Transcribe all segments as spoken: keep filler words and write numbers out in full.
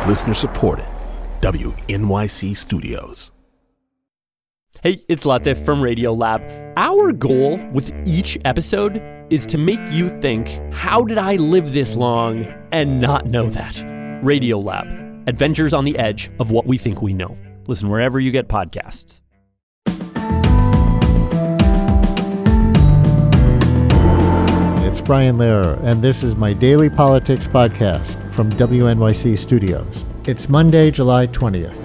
Listener supported. W N Y C Studios. Hey, it's Latif from Radiolab. Our goal with each episode is to make you think, how did I live this long and not know that? Radiolab, adventures on the edge of what we think we know. Listen wherever you get podcasts. It's Brian Lehrer, and this is my daily politics podcast from W N Y C Studios. It's Monday, July twentieth.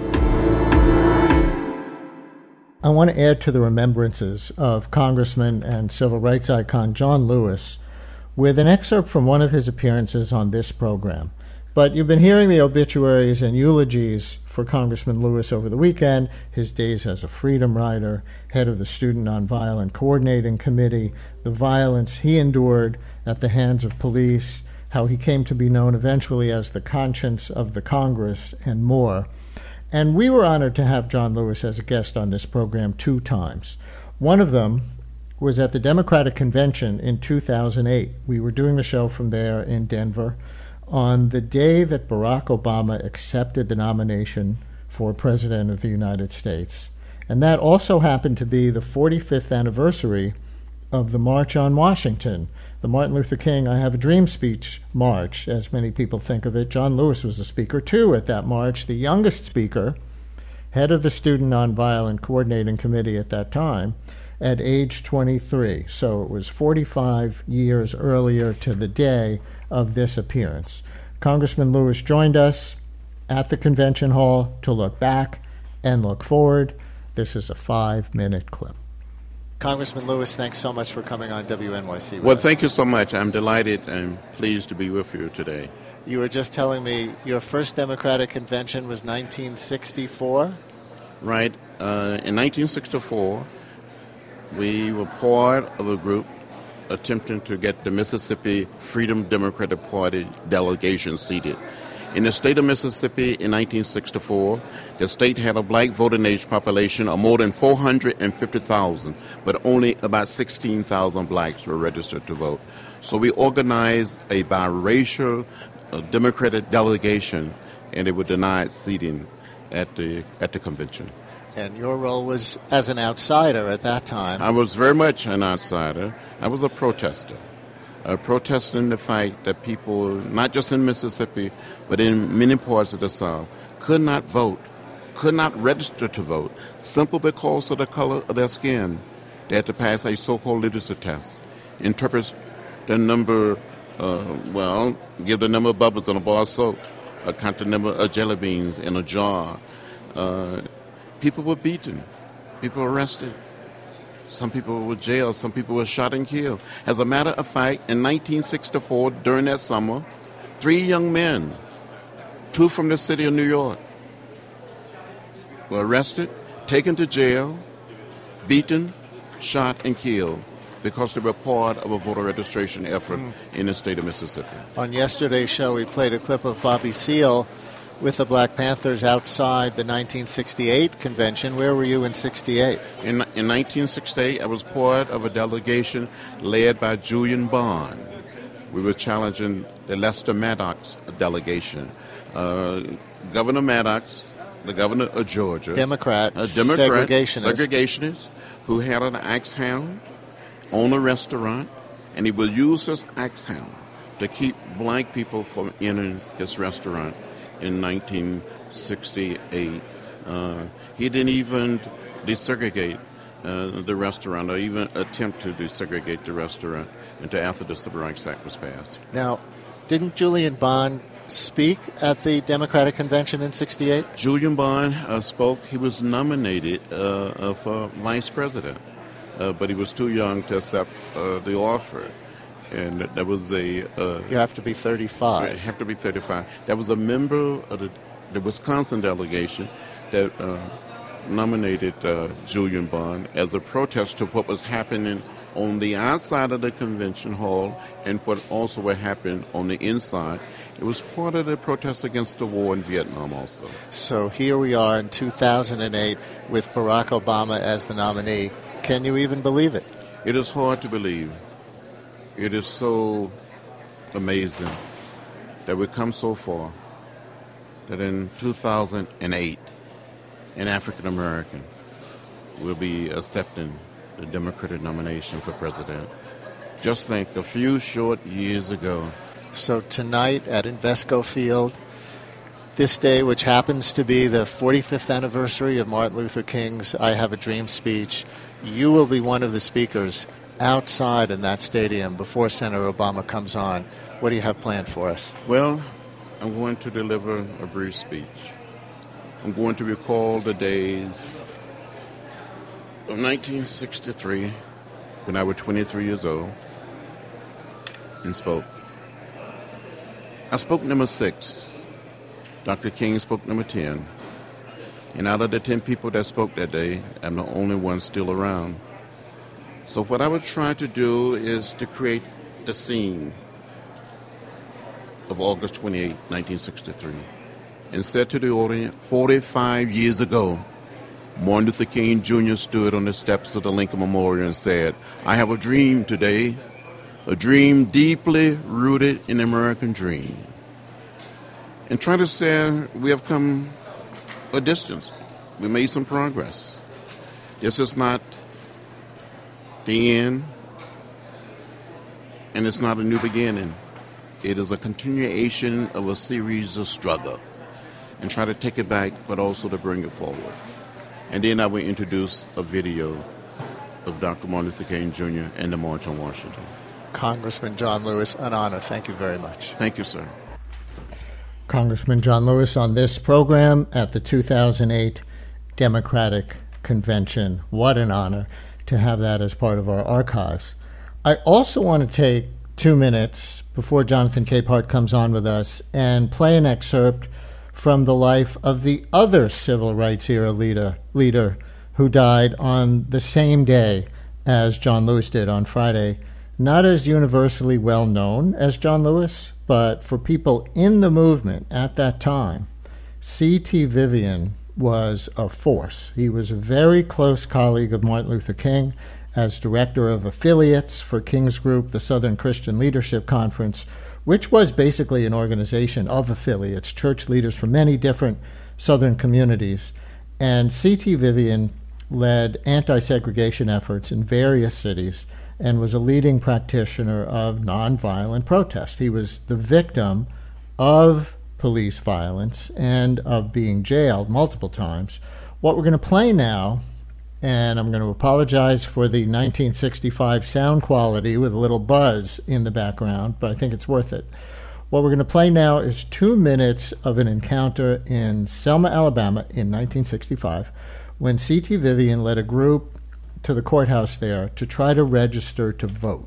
I want to add to the remembrances of Congressman and civil rights icon John Lewis with an excerpt from one of his appearances on this program. But you've been hearing the obituaries and eulogies for Congressman Lewis over the weekend, his days as a freedom rider, head of the Student Nonviolent Coordinating Committee, the violence he endured at the hands of police, how he came to be known eventually as the conscience of the Congress, and more. And we were honored to have John Lewis as a guest on this program two times. One of them was at the Democratic Convention in two thousand eight. We were doing the show from there in Denver on the day that Barack Obama accepted the nomination for President of the United States. And that also happened to be the forty-fifth anniversary of the March on Washington, the Martin Luther King I Have a Dream speech march, as many people think of it. John Lewis was the speaker, too, at that march, the youngest speaker, head of the Student Nonviolent Coordinating Committee at that time, at age twenty-three. So it was forty-five years earlier to the day of this appearance. Congressman Lewis joined us at the convention hall to look back and look forward. This is a five-minute clip. Congressman Lewis, thanks so much for coming on W N Y C. Well, thank you so much. I'm delighted and pleased to be with you today. You were just telling me your first Democratic convention was nineteen sixty-four? Right. Uh, in nineteen sixty-four, we were part of a group attempting to get the Mississippi Freedom Democratic Party delegation seated. In the state of Mississippi in nineteen sixty-four, the state had a black voting age population of more than four hundred fifty thousand, but only about sixteen thousand blacks were registered to vote. So we organized a biracial uh, Democratic delegation, and they were denied seating at the at the convention. And your role was as an outsider at that time. I was very much an outsider. I was a protester. Uh, protesting the fact that people, not just in Mississippi, but in many parts of the South, could not vote, could not register to vote, simply because of the color of their skin. They had to pass a so-called literacy test, interpret the number, uh, well, give the number of bubbles in a bar of soap, uh, count the number of jelly beans in a jar. Uh, people were beaten, people were arrested. Some people were jailed. Some people were shot and killed. As a matter of fact, in nineteen sixty-four, during that summer, three young men, two from the city of New York, were arrested, taken to jail, beaten, shot, and killed because they were part of a voter registration effort mm. in the state of Mississippi. On yesterday's show, we played a clip of Bobby Seale with the Black Panthers outside the nineteen sixty-eight convention. Where were you in sixty-eight? In, in nineteen sixty-eight, I was part of a delegation led by Julian Bond. We were challenging the Lester Maddox delegation. Uh, Governor Maddox, the governor of Georgia. Democrat, a Democrat segregationist. segregationist who had an axe hound, owned a restaurant, and he would use his axe hound to keep black people from entering his restaurant. In nineteen sixty-eight, uh, he didn't even desegregate uh, the restaurant or even attempt to desegregate the restaurant until after the Civil Rights Act was passed. Now, didn't Julian Bond speak at the Democratic Convention in sixty-eight? Julian Bond uh, spoke. He was nominated uh, for vice president, uh, but he was too young to accept uh, the offer. And that was a... Uh, you have to be thirty-five. You have to be thirty-five. That was a member of the, the Wisconsin delegation that uh, nominated uh, Julian Bond as a protest to what was happening on the outside of the convention hall and what also what happened on the inside. It was part of the protest against the war in Vietnam also. So here we are in two thousand eight with Barack Obama as the nominee. Can you even believe it? It is hard to believe. It is so amazing that we've come so far. that in two thousand eight, an African American will be accepting the Democratic nomination for president. Just think, a few short years ago. So tonight at Invesco Field, this day, which happens to be the forty-fifth anniversary of Martin Luther King's I Have a Dream speech, you will be one of the speakers outside in that stadium before Senator Obama comes on. What do you have planned for us? Well, I'm going to deliver a brief speech. I'm going to recall the days of nineteen sixty-three, when I was twenty-three years old, and spoke. I spoke number six. Doctor King spoke number ten. And out of the ten people that spoke that day, I'm the only one still around. So what I was trying to do is to create the scene of August twenty-eighth, nineteen sixty-three, and said to the audience, forty-five years ago, Martin Luther King Junior stood on the steps of the Lincoln Memorial and said, I have a dream today, a dream deeply rooted in the American dream. And trying to say we have come a distance. We made some progress. This is not the end, and it's not a new beginning. It is a continuation of a series of struggle, and try to take it back, but also to bring it forward. And then I will introduce a video of Doctor Martin Luther King Junior and the March on Washington. Congressman John Lewis, an honor. Thank you very much. Thank you, sir. Congressman John Lewis on this program at the two thousand eight Democratic Convention. What an honor to have that as part of our archives. I also want to take two minutes before Jonathan Capehart comes on with us and play an excerpt from the life of the other civil rights era leader, leader who died on the same day as John Lewis did on Friday. Not as universally well known as John Lewis, but for people in the movement at that time, C T Vivian was a force. He was a very close colleague of Martin Luther King as director of affiliates for King's Group, the Southern Christian Leadership Conference, which was basically an organization of affiliates, church leaders from many different Southern communities. And C T Vivian led anti-segregation efforts in various cities and was a leading practitioner of nonviolent protest. He was the victim of police violence and of being jailed multiple times. What we're going to play now, and I'm going to apologize for the nineteen sixty-five sound quality with a little buzz in the background, but I think it's worth it. What we're going to play now is two minutes of an encounter in Selma, Alabama in nineteen sixty-five, when C T Vivian led a group to the courthouse there to try to register to vote.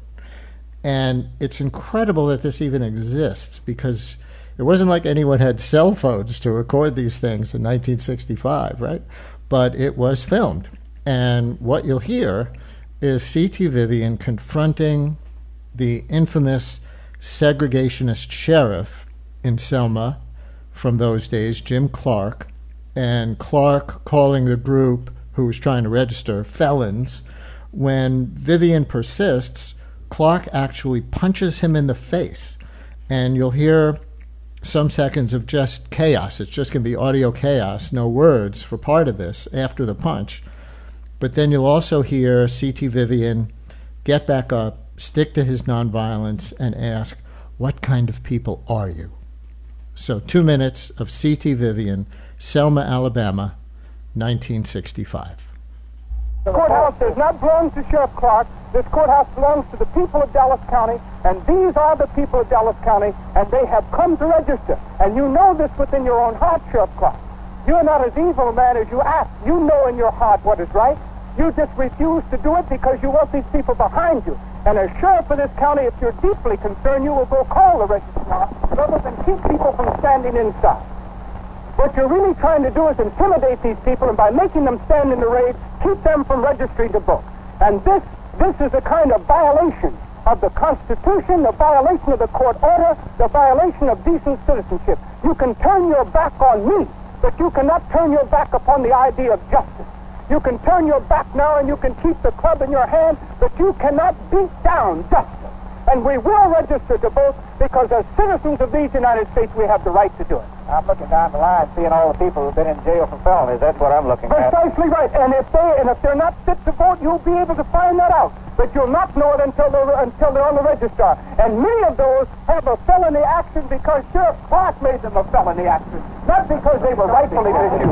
And it's incredible that this even exists, because it wasn't like anyone had cell phones to record these things in nineteen sixty-five, right? But it was filmed. And what you'll hear is C T Vivian confronting the infamous segregationist sheriff in Selma from those days, Jim Clark, and Clark calling the group who was trying to register felons. When Vivian persists, Clark actually punches him in the face. And you'll hear some seconds of just chaos. It's just going to be audio chaos, no words for part of this after the punch. But then you'll also hear C T Vivian get back up, stick to his nonviolence, and ask, what kind of people are you? So two minutes of C T Vivian, Selma, Alabama, nineteen sixty-five. The courthouse does not belong to Sheriff Clark. This courthouse belongs to the people of Dallas County, and these are the people of Dallas County, and they have come to register. And you know this within your own heart, Sheriff Clark. You're not as evil a man as you act. You know in your heart what is right. You just refuse to do it because you want these people behind you. And as sheriff of this county, if you're deeply concerned, you will go call the registrar rather than keep people from standing inside. What you're really trying to do is intimidate these people, and by making them stand in the raid, keep them from registering to vote. And this, this is a kind of violation of the Constitution, the violation of the court order, the violation of decent citizenship. You can turn your back on me, but you cannot turn your back upon the idea of justice. You can turn your back now and you can keep the club in your hand, but you cannot beat down justice. And we will register to vote because as citizens of these United States, we have the right to do it. I'm looking down the line, seeing all the people who've been in jail for felonies. That's what I'm looking at. Precisely right. And if they and if they're not fit to vote, you'll be able to find that out. But you'll not know it until they're until they're on the register. And many of those have a felony action because Sheriff Clark made them a felony action, not because they were rightfully issued.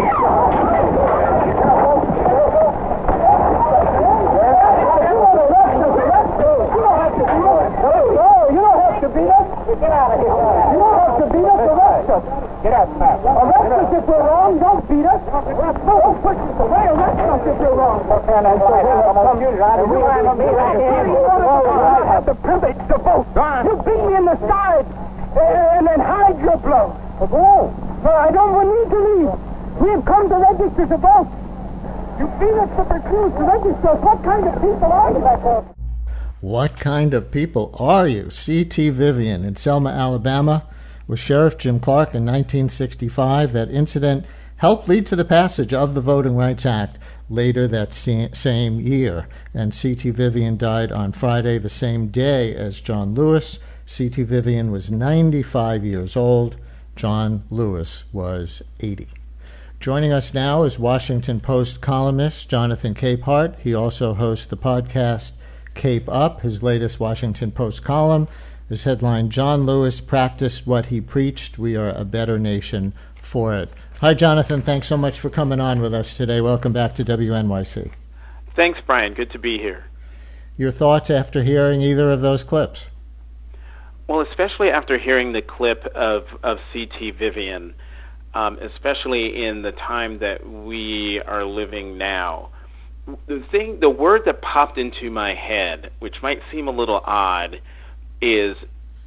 You don't have to beat us. Get out of here. You don't have to beat us. Arrest us. Get out, Pat. Arrest us if we're wrong. Don't beat us. Don't push us away. Arrest us if you're wrong. Okay, now, so we'll come you right and we'll have me right here. I have the privilege to vote. You beat me in the side and then hide your blow. Go. No, I don't need to leave. We have come to register to vote. You beat us but refuse to register. What kind of people are you? What kind of people are you? C T Vivian in Selma, Alabama, with Sheriff Jim Clark in nineteen sixty-five. That incident helped lead to the passage of the Voting Rights Act later that same year. And C T Vivian died on Friday, the same day as John Lewis. C T Vivian was ninety-five years old. John Lewis was eighty. Joining us now is Washington Post columnist Jonathan Capehart. He also hosts the podcast Cape Up. His latest Washington Post column is headlined, John Lewis Practiced What He Preached. We Are a Better Nation for It. Hi, Jonathan. Thanks so much for coming on with us today. Welcome back to W N Y C. Thanks, Brian. Good to be here. Your thoughts after hearing either of those clips? Well, especially after hearing the clip of, of C T Vivian, um, especially in the time that we are living now. The thing, the word that popped into my head, which might seem a little odd, is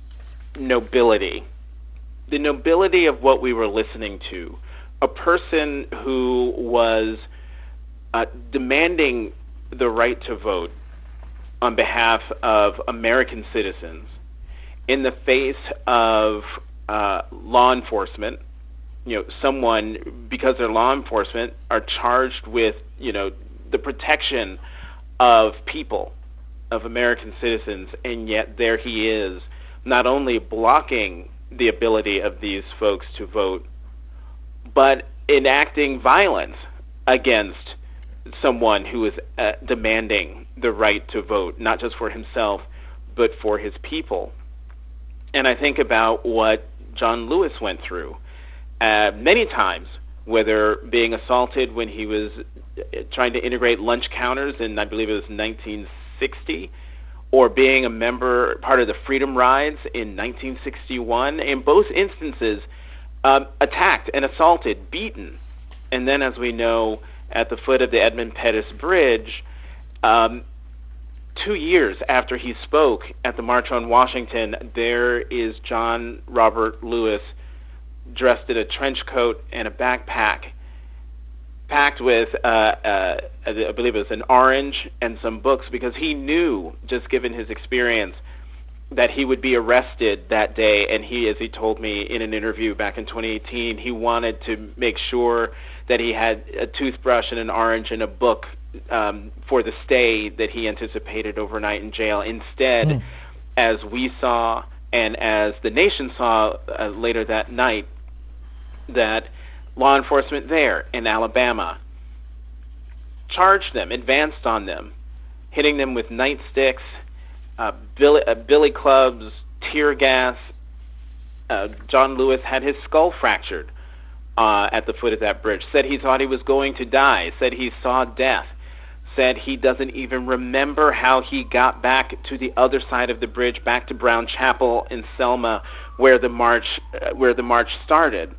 nobility. The nobility of what we were listening to. A person who was uh, demanding the right to vote on behalf of American citizens in the face of uh, law enforcement. You know, someone, because they're law enforcement, are charged with, you know, the protection of people, of American citizens, and yet there he is, not only blocking the ability of these folks to vote, but enacting violence against someone who is uh, demanding the right to vote, not just for himself, but for his people. And I think about what John Lewis went through uh, many times, whether being assaulted when he was trying to integrate lunch counters in, I believe it was nineteen sixty, or being a member, part of the Freedom Rides in nineteen sixty-one. In both instances, um, attacked and assaulted, beaten. And then, as we know, at the foot of the Edmund Pettus Bridge, um, two years after he spoke at the March on Washington, there is John Robert Lewis dressed in a trench coat and a backpack, packed with, uh, uh, I believe it was an orange and some books, because he knew, just given his experience, that he would be arrested that day. And he, as he told me in an interview back in twenty eighteen, he wanted to make sure that he had a toothbrush and an orange and a book um, for the stay that he anticipated overnight in jail. Instead, mm. as we saw and as the nation saw uh, later that night, that law enforcement there in Alabama charged them, advanced on them, hitting them with nightsticks, uh, billy, uh, billy clubs, tear gas. Uh, John Lewis had his skull fractured uh, at the foot of that bridge, said he thought he was going to die, said he saw death, said he doesn't even remember how he got back to the other side of the bridge, back to Brown Chapel in Selma, where the march, uh, where the march started.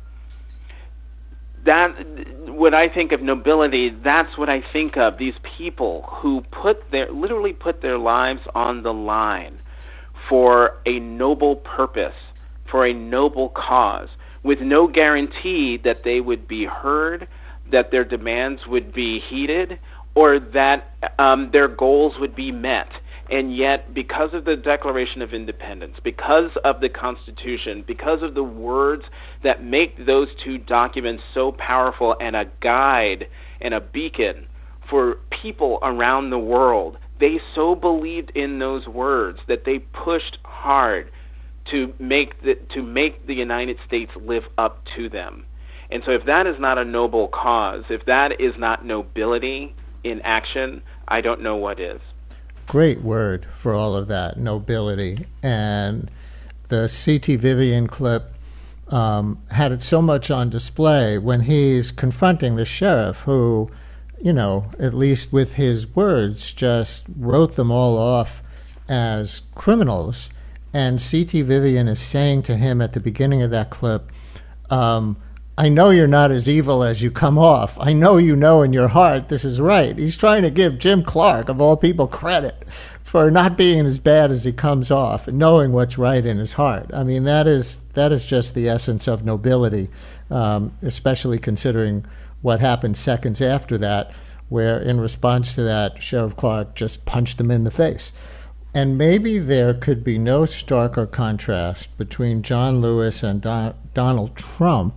That, when I think of nobility, that's what I think of. These people who put their, literally put their lives on the line for a noble purpose, for a noble cause, with no guarantee that they would be heard, that their demands would be heeded, or that um, their goals would be met. And yet, because of the Declaration of Independence, because of the Constitution, because of the words that make those two documents so powerful and a guide and a beacon for people around the world, they so believed in those words that they pushed hard to make the, to make the United States live up to them. And so if that is not a noble cause, if that is not nobility in action, I don't know what is. Great word for all of that, nobility. And the C T Vivian clip um, had it so much on display when he's confronting the sheriff who, you know, at least with his words, just wrote them all off as criminals. And C T Vivian is saying to him at the beginning of that clip, um, I know you're not as evil as you come off. I know you know in your heart this is right. He's trying to give Jim Clark, of all people, credit for not being as bad as he comes off and knowing what's right in his heart. I mean, that is that is just the essence of nobility, um, especially considering what happened seconds after that, where in response to that, Sheriff Clark just punched him in the face. And maybe there could be no starker contrast between John Lewis and Don- Donald Trump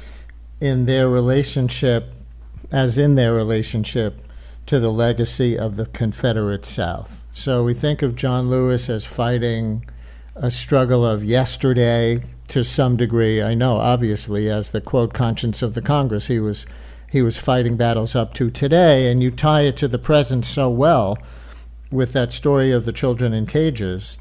in their relationship, as in their relationship to the legacy of the Confederate South. So we think of John Lewis as fighting a struggle of yesterday to some degree. I know, obviously, as the, quote, conscience of the Congress, he was he was fighting battles up to today, and you tie it to the present so well with that story of the children in cages.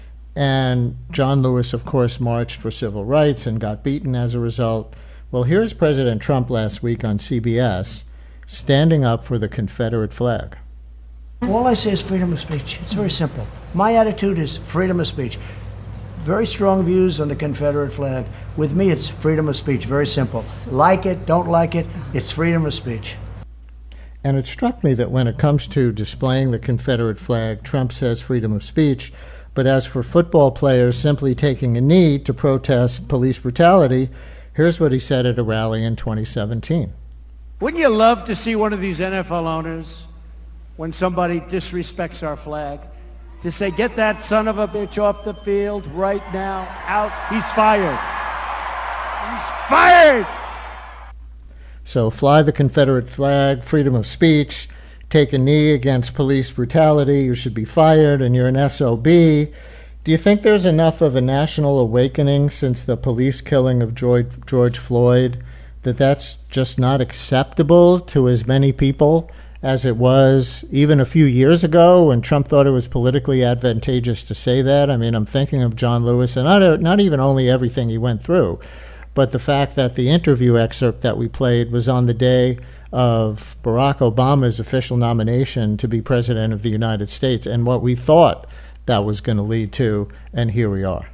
And John Lewis, of course, marched for civil rights and got beaten as a result. Well, here's President Trump last week on C B S standing up for the Confederate flag. All I say is freedom of speech. It's very simple. My attitude is freedom of speech. Very strong views on the Confederate flag. With me, it's freedom of speech. Very simple. Like it, don't like it, it's freedom of speech. And it struck me that when it comes to displaying the Confederate flag, Trump says freedom of speech. But as for football players simply taking a knee to protest police brutality, here's what he said at a rally in twenty seventeen. Wouldn't you love to see one of these N F L owners, when somebody disrespects our flag, to say, get that son of a bitch off the field right now, out, he's fired. He's fired! So fly the Confederate flag, freedom of speech, take a knee against police brutality, you should be fired, and you're an S O B. Do you think there's enough of a national awakening since the police killing of George, George Floyd that that's just not acceptable to as many people as it was even a few years ago when Trump thought it was politically advantageous to say that? I mean, I'm thinking of John Lewis, and not, not even only everything he went through, but the fact that the interview excerpt that we played was on the day of Barack Obama's official nomination to be president of the United States, and what we thought that was going to lead to, and here we are.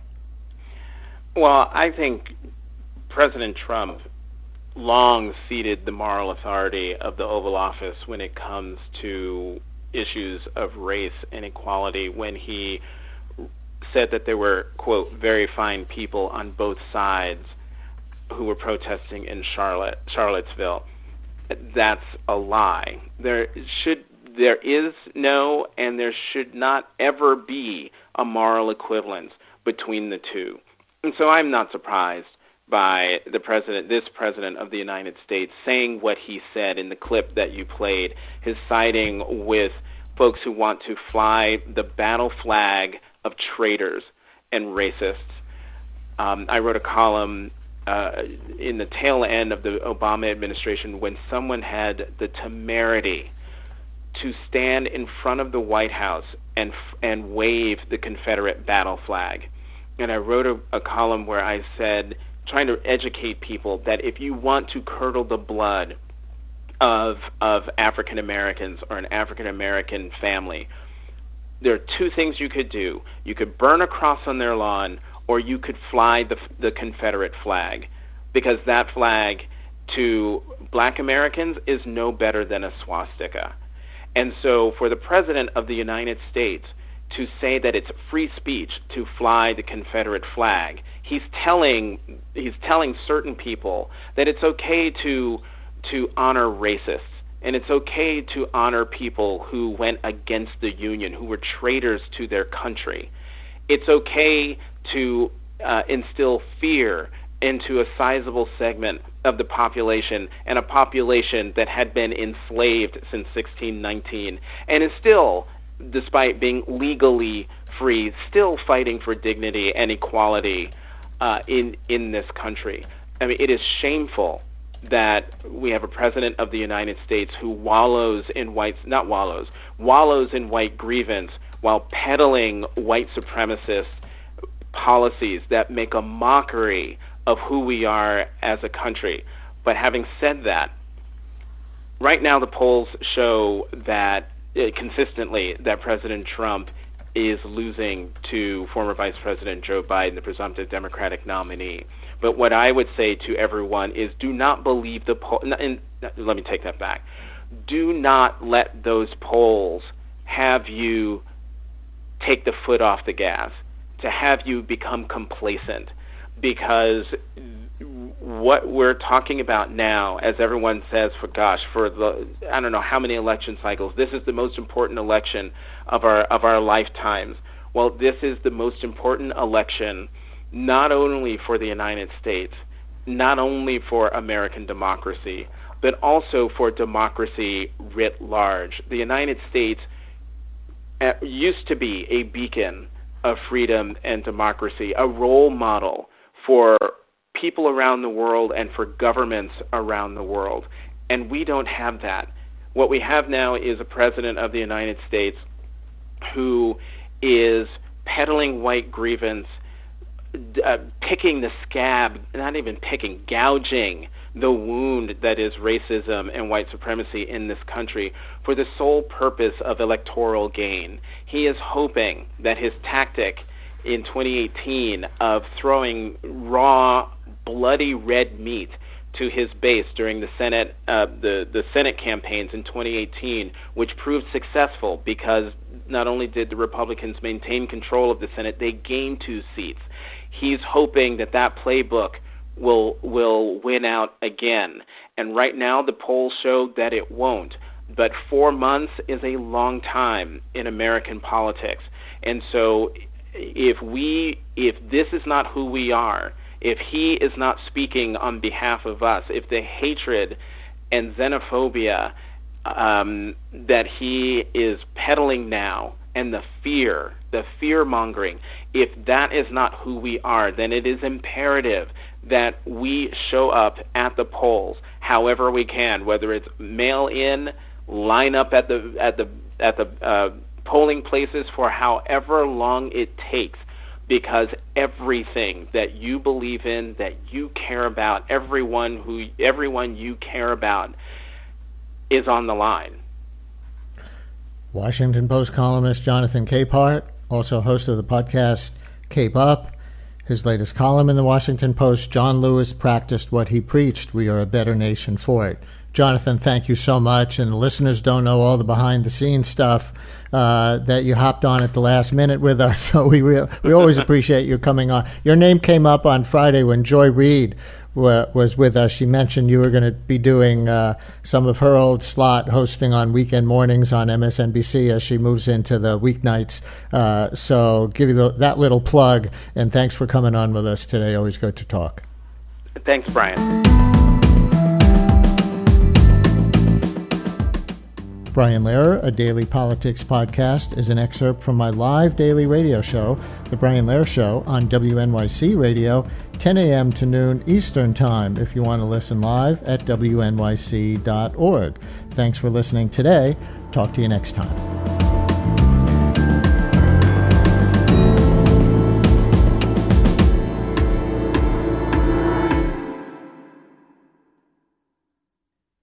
Well, I think President Trump long ceded the moral authority of the Oval Office when it comes to issues of race and equality, when he said that there were, quote, very fine people on both sides who were protesting in Charlotte, Charlottesville. That's a lie. There should, there is no, and there should not ever be a moral equivalence between the two. And so I'm not surprised by the president, this president of the United States, saying what he said in the clip that you played, his siding with folks who want to fly the battle flag of traitors and racists. Um, I wrote a column uh, in the tail end of the Obama administration when someone had the temerity to stand in front of the White House and and wave the Confederate battle flag. And I wrote a, a column where I said, trying to educate people that if you want to curdle the blood of of African Americans or an African American family, there are two things you could do. You could burn a cross on their lawn, or you could fly the the Confederate flag, because that flag to black Americans is no better than a swastika. And so for the President of the United States to say that it's free speech to fly the Confederate flag, he's telling he's telling certain people that it's okay to to honor racists, and it's okay to honor people who went against the Union, who were traitors to their country. It's okay to uh, instill fear into a sizable segment of the population, and a population that had been enslaved since sixteen nineteen and is still despite being legally free, still fighting for dignity and equality uh, in in this country. I mean, it is shameful that we have a president of the United States who wallows in white, not wallows, wallows in white grievance while peddling white supremacist policies that make a mockery of who we are as a country. But having said that, right now the polls show that uh, consistently that President Trump is losing to former Vice President Joe Biden, the presumptive Democratic nominee. But what I would say to everyone is do not believe the poll. And let me take that back. Do not let those polls have you take the foot off the gas, to have you become complacent, because what we're talking about now, as everyone says, for gosh, for the I don't know how many election cycles, this is the most important election of our of our lifetimes. Well, this is the most important election not only for the United States, not only for American democracy, but also for democracy writ large. The United States uh, used to be a beacon of freedom and democracy, a role model for people around the world and for governments around the world. And we don't have that. What we have now is a president of the United States who is peddling white grievance, uh, picking the scab, not even picking, gouging the wound that is racism and white supremacy in this country for the sole purpose of electoral gain. He is hoping that his tactic in twenty eighteen of throwing raw, bloody red meat to his base during the Senate uh, the the Senate campaigns in twenty eighteen, which proved successful because not only did the Republicans maintain control of the Senate, they gained two seats. He's hoping that that playbook will will win out again. And right now the polls show that it won't. But four months is a long time in American politics. And so if we if this is not who we are, if he is not speaking on behalf of us, if the hatred and xenophobia um, that he is peddling now, and the fear, the fear-mongering, if that is not who we are, then it is imperative that we show up at the polls however we can, whether it's mail in, line up at the at the at the uh, polling places for however long it takes, because everything that you believe in, that you care about, everyone who everyone you care about is on the line. Washington Post columnist Jonathan Capehart, also host of the podcast Cape Up. His latest column in the Washington Post, John Lewis practiced what he preached. We are a better nation for it. Jonathan, thank you so much. And the listeners don't know all the behind-the-scenes stuff uh, that you hopped on at the last minute with us. So we re- we always appreciate you coming on. Your name came up on Friday when Joy Reid w- was with us. She mentioned you were going to be doing uh, some of her old slot hosting on weekend mornings on M S N B C as she moves into the weeknights. Uh, so give you the, that little plug. And thanks for coming on with us today. Always good to talk. Thanks, Brian. Brian Lehrer, a daily politics podcast, is an excerpt from my live daily radio show, The Brian Lehrer Show, on W N Y C Radio, ten a.m. to noon Eastern Time, if you want to listen live at W N Y C dot org. Thanks for listening today. Talk to you next time.